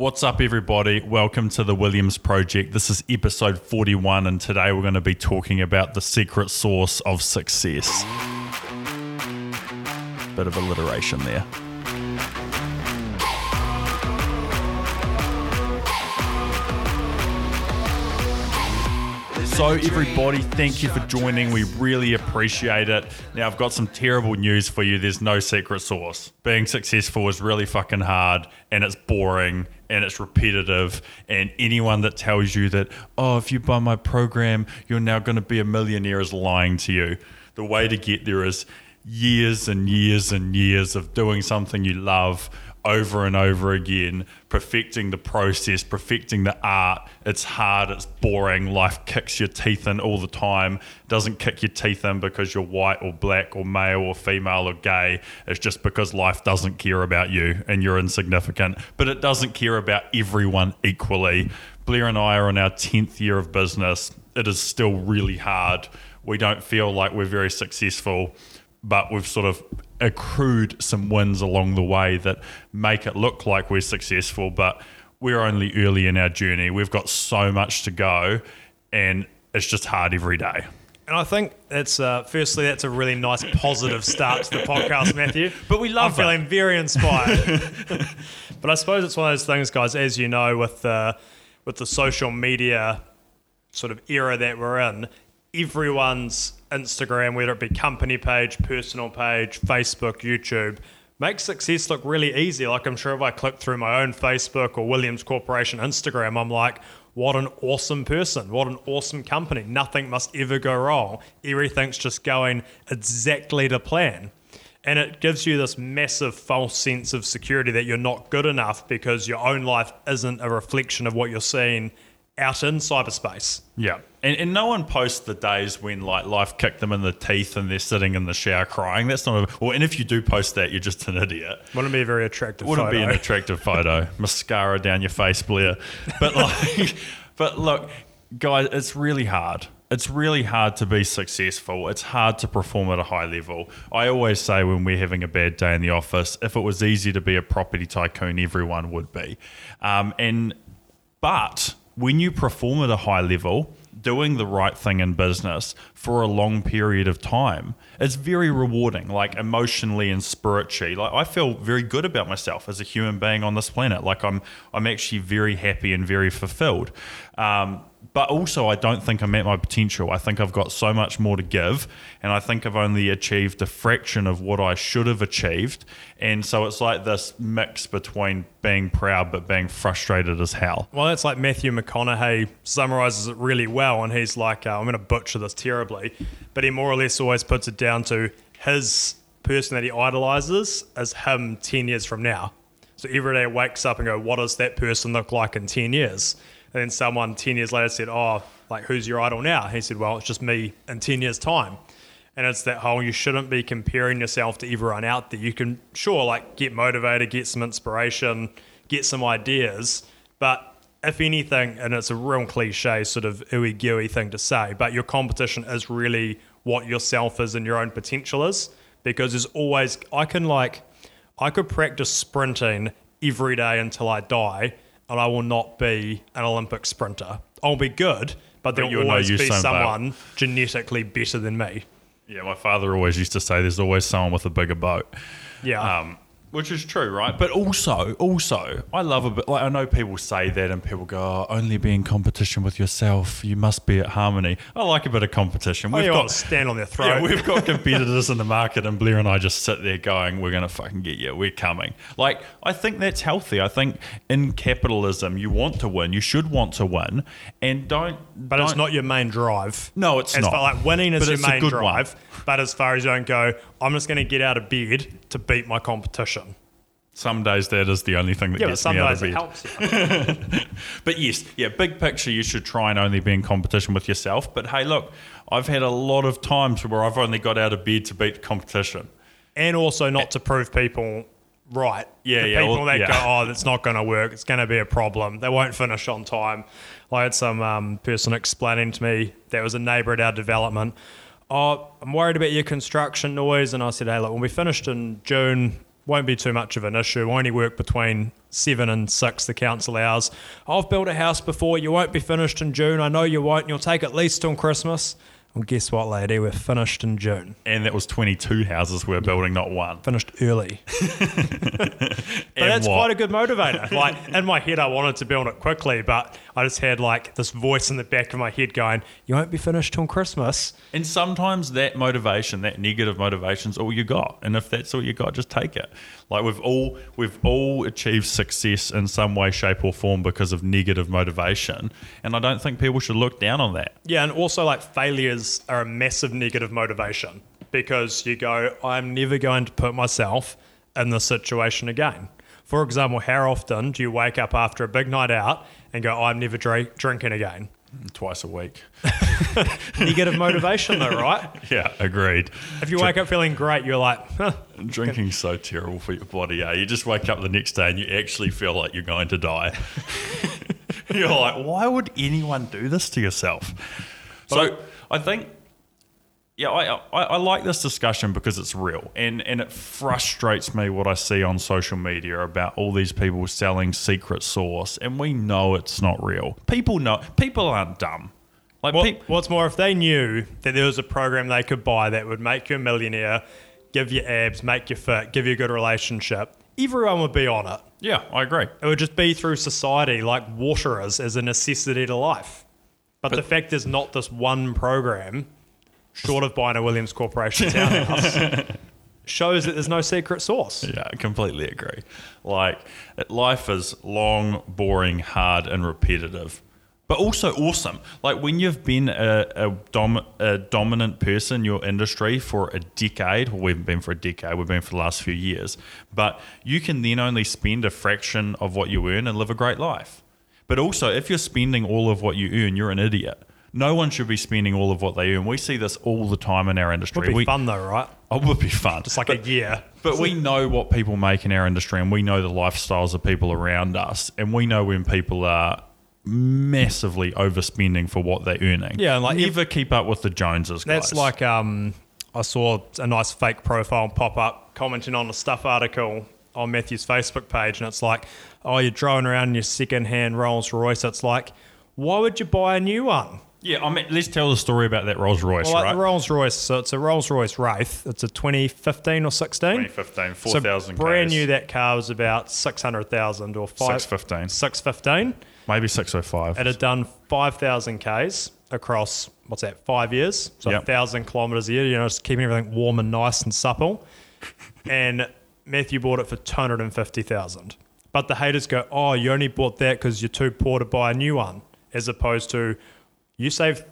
What's up, everybody? Welcome to the Williams Project. This is episode 41, and today we're going to be talking about the secret sauce of success. Bit of alliteration there. So everybody, thank you for joining. We really appreciate it. Now, I've got some terrible news for you. There's no secret sauce. Being successful is really fucking hard, and it's boring, and it's repetitive. And anyone that tells you that, oh, if you buy my program, you're now going to be a millionaire is lying to you. The way to get there is years and years and years of doing something you love over and over again, perfecting the process, perfecting the art. It's hard, it's boring, life kicks your teeth in all the time. Doesn't kick your teeth in because you're white or black or male or female or gay. It's just because life doesn't care about you and you're insignificant. But it doesn't care about everyone equally. Blair and I are in our 10th year of business. It is still really hard. We don't feel like we're very successful, but we've sort of accrued some wins along the way that make it look like we're successful, but we're only early in our journey. We've got so much to go, and it's just hard every day. And I think that's firstly, that's a really nice positive start to the podcast, Matthew. But we love I'm feeling very inspired. But I suppose it's one of those things, guys, as you know, with the social media sort of era that we're in, everyone's Instagram, whether it be company page, personal page, Facebook, YouTube, makes success look really easy. Like, I'm sure if I click through my own Facebook or Williams Corporation Instagram, I'm like, what an awesome person, what an awesome company. Nothing must ever go wrong. Everything's just going exactly to plan. And it gives you this massive false sense of security that you're not good enough because your own life isn't a reflection of what you're seeing out in cyberspace. Yeah. And no one posts the days when like life kicked them in the teeth and they're sitting in the shower crying. That's not and if you do post that, you're just an idiot. Wouldn't be a very attractive photo. Wouldn't be an attractive photo. Mascara down your face, Blair. But look, guys, it's really hard. It's really hard to be successful. It's hard to perform at a high level. I always say when we're having a bad day in the office, if it was easy to be a property tycoon, everyone would be. But when you perform at a high level, doing the right thing in business for a long period of time, it's very rewarding, like emotionally and spiritually. Like, I feel very good about myself as a human being on this planet. Like, I'm actually very happy and very fulfilled. But also, I don't think I'm at my potential. I think I've got so much more to give, and I think I've only achieved a fraction of what I should have achieved. And so it's like this mix between being proud but being frustrated as hell. Well, that's like Matthew McConaughey summarizes it really well, and he's like, I'm going to butcher this terribly, but he more or less always puts it down to his person that he idolizes as him 10 years from now. So every day he wakes up and go, what does that person look like in 10 years? And then someone 10 years later said, who's your idol now? He said, well, it's just me in 10 years' time. And it's that whole, you shouldn't be comparing yourself to everyone out there. You can, get motivated, get some inspiration, get some ideas. But if anything, and it's a real cliche sort of ooey-gooey thing to say, but your competition is really what yourself is and your own potential is. Because there's always, I could practice sprinting every day until I die, and I will not be an Olympic sprinter. I'll be good, but there will always be someone genetically better than me. Yeah, my father always used to say there's always someone with a bigger boat. Yeah. Which is true, right? But also, I love a bit, like, I know people say that and people go, only be in competition with yourself. You must be at harmony. I like a bit of competition. We've got to stand on their throat. Yeah, we've got competitors in the market, and Blair and I just sit there going, we're going to fucking get you. We're coming. Like, I think that's healthy. I think in capitalism, you want to win. You should want to win. And But it's not your main drive. No, it's not. Like, winning is your main drive. But as far as you don't go, I'm just going to get out of bed to beat my competition. Some days that is the only thing that gets me out of bed. Some days it helps you. But yes, big picture, you should try and only be in competition with yourself. But hey, look, I've had a lot of times where I've only got out of bed to beat the competition. And also not to prove people right. People that go, that's not going to work. It's going to be a problem. They won't finish on time. I had some person explaining to me that was a neighbour at our development. I'm worried about your construction noise. And I said, hey, look, when we finished in June, Won't be too much of an issue. Only work between 7 and 6, the council hours. I've built a house before. You won't be finished in June. I know you won't. You'll take at least till Christmas. Well, guess what, lady? We're finished in June. And that was 22 houses we're building, not one. Finished early. But that's quite a good motivator. Like, in my head, I wanted to build it quickly, but I just had like this voice in the back of my head going, you won't be finished till Christmas. And sometimes that motivation, that negative motivation is all you got. And if that's all you got, just take it. Like we've all achieved success in some way, shape or form because of negative motivation. And I don't think people should look down on that. Yeah, and also like failures are a massive negative motivation because you go, I'm never going to put myself in this situation again. For example, how often do you wake up after a big night out and go, I'm never drinking again? Twice a week. Negative motivation though, right? Yeah, agreed. If you wake up feeling great, you're like, Drinking's so terrible for your body, You just wake up the next day and you actually feel like you're going to die. You're like, why would anyone do this to yourself? So I think, I like this discussion because it's real and it frustrates me what I see on social media about all these people selling secret sauce and we know it's not real. People aren't dumb. Like what's more, if they knew that there was a program they could buy that would make you a millionaire, give you abs, make you fit, give you a good relationship, everyone would be on it. Yeah, I agree. It would just be through society like water is as a necessity to life. But the fact there's not this one program, short of buying a Williams Corporation townhouse, shows that there's no secret sauce. Yeah, I completely agree. Like, life is long, boring, hard, and repetitive, but also awesome. Like, when you've been a dominant person in your industry for a decade, well, we haven't been for a decade, we've been for the last few years, but you can then only spend a fraction of what you earn and live a great life. But also, if you're spending all of what you earn, you're an idiot. No one should be spending all of what they earn. We see this all the time in our industry. It would be fun though, right? It would be fun. Just like a year. But we know what people make in our industry and we know the lifestyles of people around us. And we know when people are massively overspending for what they're earning. Yeah, and like never keep up with the Joneses, guys. That's like I saw a nice fake profile pop up commenting on a stuff article on Matthew's Facebook page and it's like, oh, you're driving around in your second-hand Rolls Royce. It's like, why would you buy a new one? Yeah, I mean, let's tell the story about that Rolls Royce, well, like right? The Rolls Royce, so it's a Rolls Royce Wraith. It's a 2015 or 16? 2015, 4,000 so brand new, that car was about 600,000 or 615. 615. Maybe 605. It had done 5,000 Ks across, 5 years? So 1,000 kilometres a year, just keeping everything warm and nice and supple. And Matthew bought it for 250,000. But the haters go, oh, you only bought that because you're too poor to buy a new one, as opposed to you saved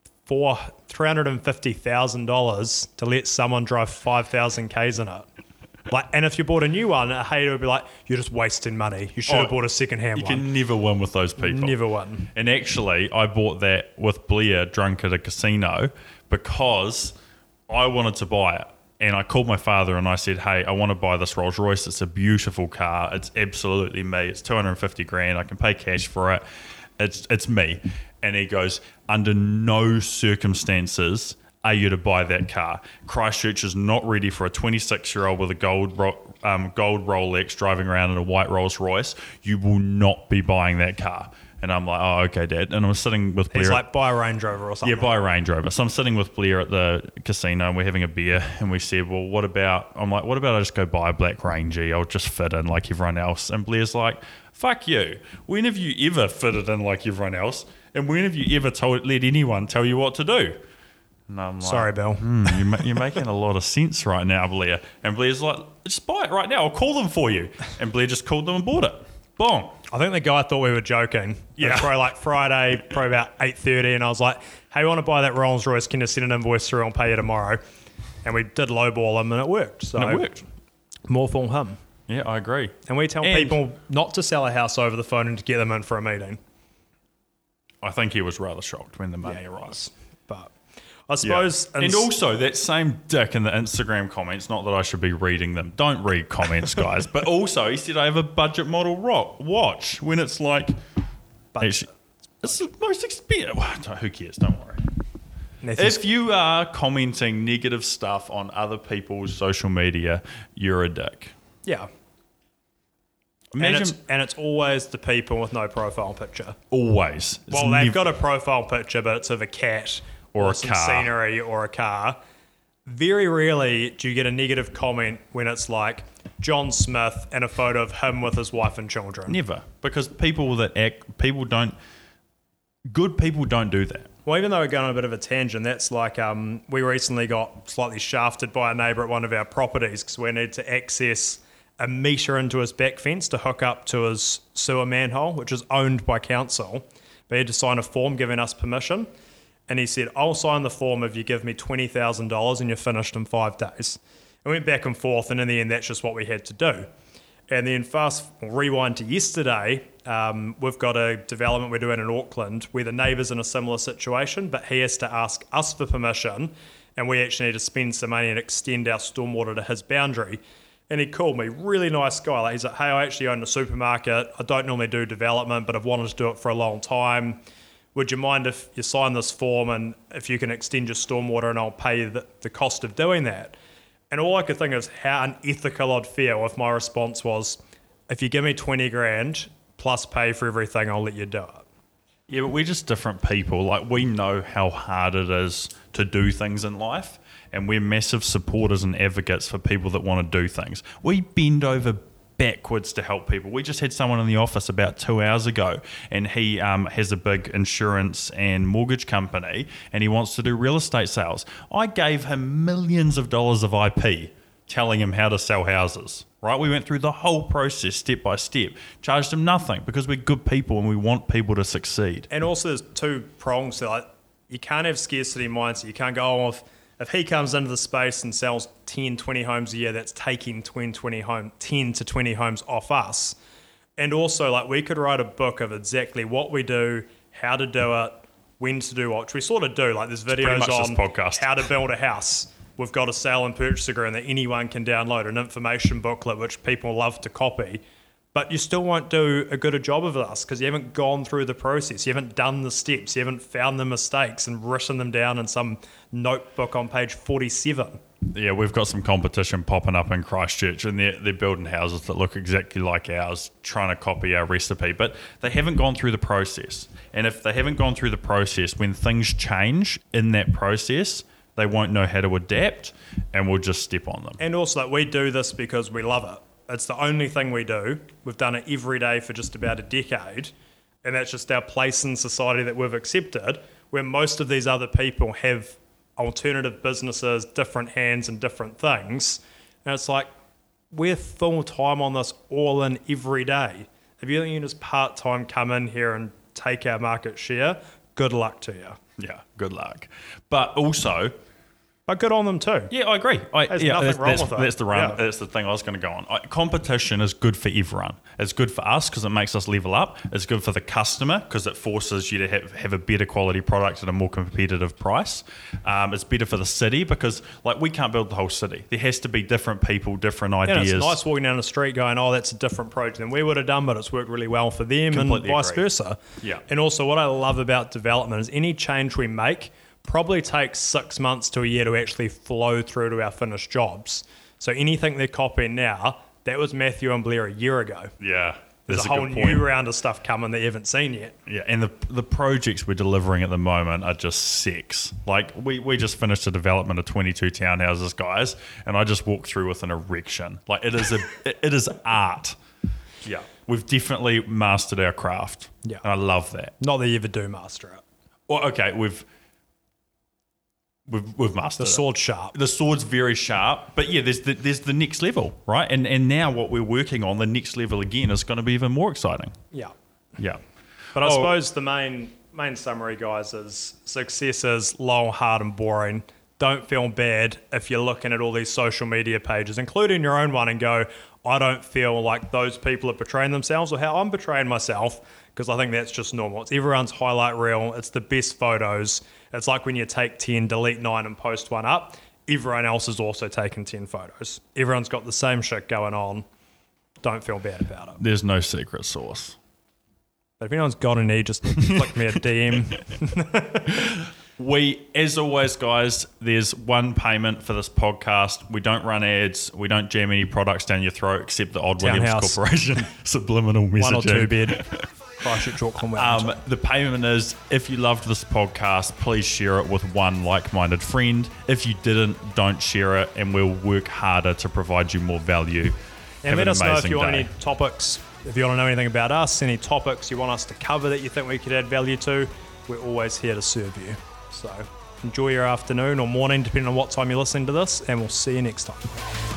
$350,000 to let someone drive 5,000 Ks in it. And if you bought a new one, a hater would be like, you're just wasting money. You should have bought a second-hand one. You can never win with those people. Never win. And actually, I bought that with Blair drunk at a casino because I wanted to buy it. And I called my father and I said, hey, I want to buy this Rolls Royce. It's a beautiful car. It's absolutely me. It's 250 grand. I can pay cash for it. It's me. And he goes, under no circumstances are you to buy that car. Christchurch is not ready for a 26-year-old with a gold Rolex driving around in a white Rolls Royce. You will not be buying that car. And I'm like, oh, okay, Dad. And I'm sitting with Blair. He's like, buy a Range Rover or something. Yeah, buy a Range Rover. So I'm sitting with Blair at the casino and we're having a beer and we said, well, what about I just go buy a black Rangy? I'll just fit in like everyone else. And Blair's like, fuck you. When have you ever fitted in like everyone else? And when have you ever let anyone tell you what to do? And I'm like, sorry, Bill. You're making a lot of sense right now, Blair. And Blair's like, just buy it right now. I'll call them for you. And Blair just called them and bought it. Boom. I think the guy thought we were joking. Yeah. It was probably like Friday, probably about 8:30, and I was like, hey, you want to buy that Rolls Royce? Can you send an invoice through? I'll pay you tomorrow. And we did lowball him and it worked. So and it worked. More for him. Yeah, I agree. And we tell people not to sell a house over the phone and to get them in for a meeting. I think he was rather shocked when the money arrived. But I suppose... Yeah. And also, that same dick in the Instagram comments, not that I should be reading them. Don't read comments, guys. But also, he said, I have a budget model watch. When it's like... Actually, it's the most expensive... Who cares? Don't worry. If you are commenting negative stuff on other people's social media, you're a dick. Yeah. Imagine And it's always the people with no profile picture. always. It's Well, they've got a profile picture, but it's of a cat Or a some car. scenery or a car. Very rarely do you get a negative comment when it's like John Smith and a photo of him with his wife and children. never, because good people don't do that. Well, even though we're going on a bit of a tangent, that's like we recently got slightly shafted by a neighbour at one of our properties because we needed to access a metre into his back fence to hook up to his sewer manhole, which is owned by council. But he had to sign a form giving us permission. And he said, I'll sign the form if you give me $20,000 and you're finished in 5 days. And went back and forth, and in the end, that's just what we had to do. And then rewind to yesterday, we've got a development we're doing in Auckland where the neighbour's in a similar situation, but he has to ask us for permission, and we actually need to spend some money and extend our stormwater to his boundary. And he called me, really nice guy. Like, he's like, hey, I actually own a supermarket. I don't normally do development, but I've wanted to do it for a long time. Would you mind if you sign this form and if you can extend your stormwater and I'll pay the cost of doing that? And all I could think is how unethical I'd feel if my response was, if you give me 20 grand plus pay for everything, I'll let you do it. Yeah, but we're just different people. Like, we know how hard it is to do things in life, and we're massive supporters and advocates for people that want to do things. We bend over backwards to help people. We just had someone in the office about 2 hours ago, and he has a big insurance and mortgage company, and he wants to do real estate sales. I gave him millions of dollars of IP telling him how to sell houses, right? We went through the whole process step by step, charged him nothing because we're good people and we want people to succeed. And also there's two prongs. Like, you can't have scarcity mindset. You can't go, oh, if he comes into the space and sells 10, 20 homes a year, that's taking 10 to 20 homes off us. And also, like, we could write a book of exactly what we do, how to do it, when to do what. Which we sort of do. Like, there's videos on how to build a house. We've got a sale and purchase agreement that anyone can download, an information booklet which people love to copy. But you still won't do a good job of us because you haven't gone through the process. You haven't done the steps. You haven't found the mistakes and written them down in some notebook on page 47. Yeah, we've got some competition popping up in Christchurch, and they're building houses that look exactly like ours, trying to copy our recipe. But they haven't gone through the process. And if they haven't gone through the process, when things change in that process, they won't know how to adapt, and we'll just step on them. And also, like, we do this because we love it. It's the only thing we do. We've done it every day for just about a decade, and that's just our place in society that we've accepted, where most of these other people have alternative businesses, different hands and different things. And it's like, we're full time on this all in every day. If you think you can just part-time come in here and take our market share, good luck to you. Yeah, good luck. But also, But good on them too. yeah, I agree. There's nothing wrong with it. That's the run. Yeah. That's the thing I was going to go on. Competition is good for everyone. It's good for us because it makes us level up. It's good for the customer because it forces you to have a better quality product at a more competitive price. It's better for the city because, like, we can't build the whole city. There has to be different people, different And ideas. it's nice walking down the street going, oh, that's a different project than we would have done, but it's worked really well for them. Completely And vice agree. versa. Yeah. And also what I love about development is any change we make probably takes 6 months to a year to actually flow through to our finished jobs. So anything they're copying now, that was Matthew and Blair a year ago. Yeah. There's that's a whole good point. new round of stuff coming that you haven't seen yet. Yeah, and the projects we're delivering at the moment are just sex. Like, we just finished a development of 22 townhouses, guys, and I just walked through with an erection. Like, it is art. Yeah. We've definitely mastered our craft. Yeah. And I love that. Not that you ever do master it. Well, okay, we've mastered The it. sword's sharp. The sword's very sharp, but yeah, there's the next level, right? And now what we're working on, the next level again, is going to be even more exciting. Yeah. Yeah. But I suppose the main summary, guys, is success is long, hard, and boring. Don't feel bad if you're looking at all these social media pages, including your own one, and go, I don't feel like those people are portraying themselves or how I'm portraying myself, because I think that's just normal. It's everyone's highlight reel. It's the best photos. It's like when you take 10, delete 9, and post one up. Everyone else is also taking 10 photos. Everyone's got the same shit going on. Don't feel bad about it. There's no secret sauce. But if anyone's got any, just flick me a DM. As always, guys, there's one payment for this podcast. We don't run ads. We don't jam any products down your throat except the Odd Williams Townhouse. Corporation subliminal messaging. 1 or 2 bed. Christchurch Auckland Wellington. The payment is, if you loved this podcast, please share it with one like-minded friend. If you didn't, don't share it, and we'll work harder to provide you more value. And let us know if you want day. any topics, if you want to know anything about us, any topics you want us to cover that you think we could add value to. We're always here to serve you. So enjoy your afternoon or morning, depending on what time you're listening to this, and we'll see you next time.